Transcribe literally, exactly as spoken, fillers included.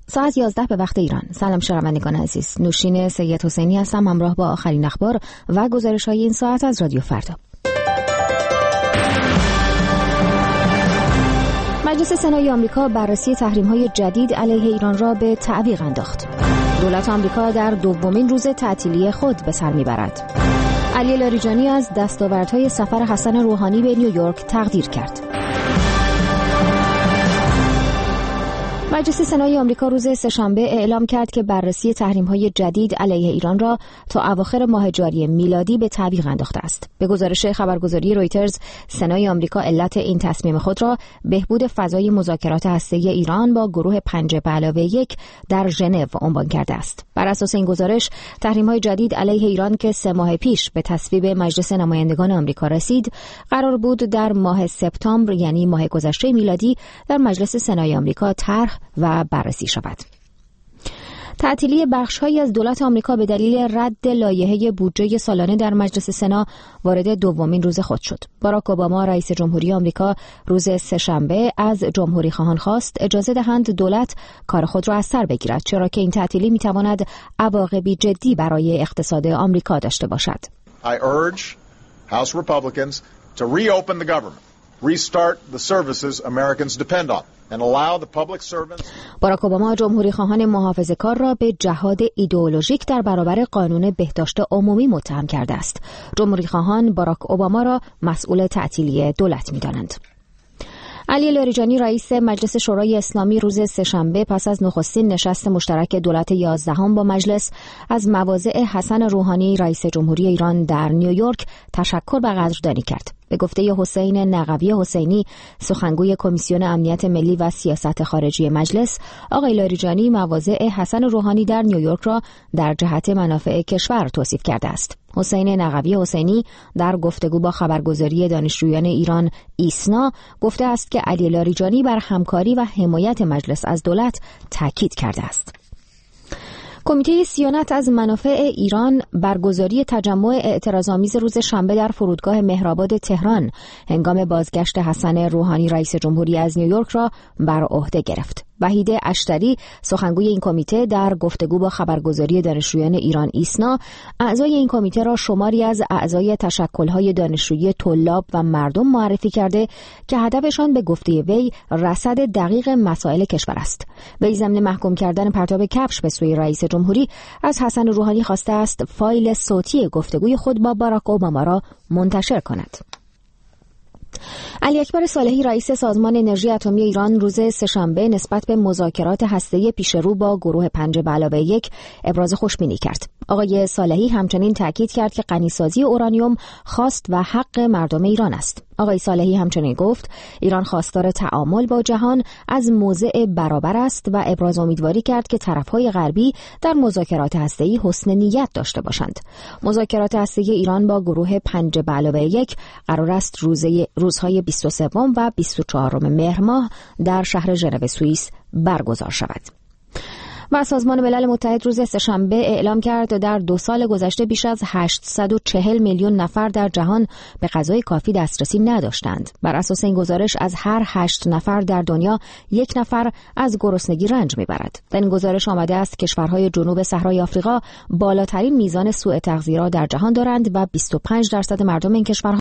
ساعت یازده به وقت ایران. سلام شنوندگان عزیز، نوشین سید حسینی هستم همراه با آخرین اخبار و گزارش‌های این ساعت از رادیو فردا. مجلس سنای آمریکا بررسی تحریم‌های جدید علیه ایران را به تعویق انداخت. دولت آمریکا در دومین روز تعطیلی خود به سر می‌برد. علی لاریجانی از دستاوردهای سفر حسن روحانی به نیویورک تقدیر کرد. مجلس سنای آمریکا روز سه‌شنبه اعلام کرد که بررسی تحریم‌های جدید علیه ایران را تا اواخر ماه جاری میلادی به تعویق انداخته است. به گزارش خبرگزاری رویترز، سنای آمریکا علت این تصمیم خود را بهبود فضای مذاکرات هسته‌ای ایران با گروه پنج به علاوه یک در ژنو عنوان کرده است. بر اساس این گزارش، تحریم‌های جدید علیه ایران که سه ماه پیش به تصویب مجلس نمایندگان آمریکا رسید، قرار بود در ماه سپتامبر یعنی ماه گذشته میلادی در مجلس سنای آمریکا طرح و بررسی شود. تعطیلی بخش‌هایی از دولت آمریکا به دلیل رد لایحه بودجه سالانه در مجلس سنا وارد دومین روز خود شد. باراک اوباما رئیس جمهوری آمریکا روز سه‌شنبه از جمهوری خواهان خواست اجازه دهند دولت کار خود را از سر بگیرد، چرا که این تعطیلی می‌تواند عواقبی جدی برای اقتصاد آمریکا داشته باشد. I urge House Republicans to reopen the government. Restart the services Americans depend on and allow the public servants. باراک اوباما جمهوری خواهان محافظه‌کار را به جهاد ایدئولوژیک در برابر قانون بهداشت عمومی متهم کرده است. جمهوری خواهان باراک اوباما را مسئول تعطیلی دولت می‌دانند. علی لاریجانی رئیس مجلس شورای اسلامی روز سه‌شنبه پس از نخستین نشست مشترک دولت یازدهم با مجلس از مواضع حسن روحانی رئیس جمهوری ایران در نیویورک تشکر و قدردانی کرد. به گفته حسین نقوی حسینی، سخنگوی کمیسیون امنیت ملی و سیاست خارجی مجلس، آقای لاریجانی مواضع حسن روحانی در نیویورک را در جهت منافع کشور توصیف کرده است. حسین نقوی حسینی در گفتگو با خبرگزاری دانشجویان ایران ایسنا گفته است که علی لاریجانی بر همکاری و حمایت مجلس از دولت تاکید کرده است. کمیته صیانت از منافع ایران برگزاری تجمع اعتراض‌آمیز روز شنبه در فرودگاه مهرآباد تهران هنگام بازگشت حسن روحانی رئیس جمهوری از نیویورک را بر عهده گرفت. وحید اشتری سخنگوی این کمیته در گفتگو با خبرگزاری دانشجویان ایران ایسنا اعضای این کمیته را شماری از اعضای تشکل‌های دانشجویی طلاب و مردم معرفی کرده که هدفشان به گفته وی رصد دقیق مسائل کشور است. وی ضمن محکوم کردن پرتاب کفش به سوی رئیس جمهوری از حسن روحانی خواسته است فایل صوتی گفتگوی خود با باراک اوباما را منتشر کند. علی اکبر صالحی رئیس سازمان انرژی اتمی ایران روز سه‌شنبه نسبت به مذاکرات هسته‌ای پیشرو با گروه پنج به علاوه یک ابراز خوشبینی کرد. آقای صالحی همچنین تاکید کرد که غنیسازی اورانیوم خواست و حق مردم ایران است. آقای صالحی همچنین گفت ایران خواستار تعامل با جهان از موضع برابر است و ابراز امیدواری کرد که طرف‌های غربی در مذاکرات هسته‌ای حسن نیت داشته باشند. مذاکرات هسته‌ای ایران با گروه پنج به علاوه یک قرار است روزه روزهای بیست و سه و بیست و چهار مهر ماه در شهر ژنو سوئیس برگزار شود. و سازمان ملل متحد روز سه‌شنبه اعلام کرد در دو سال گذشته بیش از هشتصد و چهل میلیون نفر در جهان به غذای کافی دسترسی نداشتند. بر اساس این گزارش از هر هشت نفر در دنیا یک نفر از گرسنگی رنج میبرد. در این گزارش آمده است کشورهای جنوب صحرای آفریقا بالاترین میزان سوء تغذیه را در جهان دارند و بیست و پنج درصد مردم این کشورها